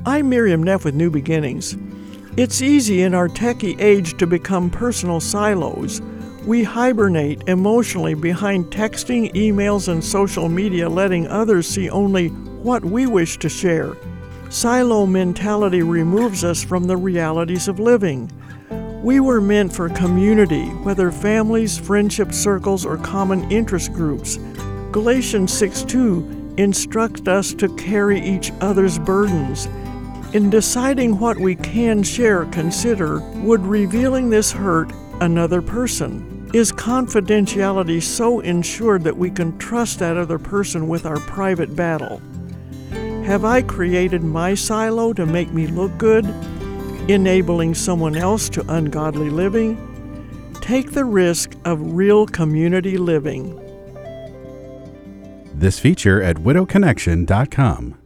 I'm Miriam Neff with New Beginnings. It's easy in our techie age to become personal silos. We hibernate emotionally behind texting, emails, and social media, letting others see only what we wish to share. Silo mentality removes us from the realities of living. We were meant for community, whether families, friendship circles, or common interest groups. Galatians 6:2 instructs us to carry each other's burdens. In deciding what we can share, consider, would revealing this hurt another person? Is confidentiality so ensured that we can trust that other person with our private battle? Have I created my silo to make me look good, enabling someone else to ungodly living? Take the risk of real community living. This feature at widowconnection.com.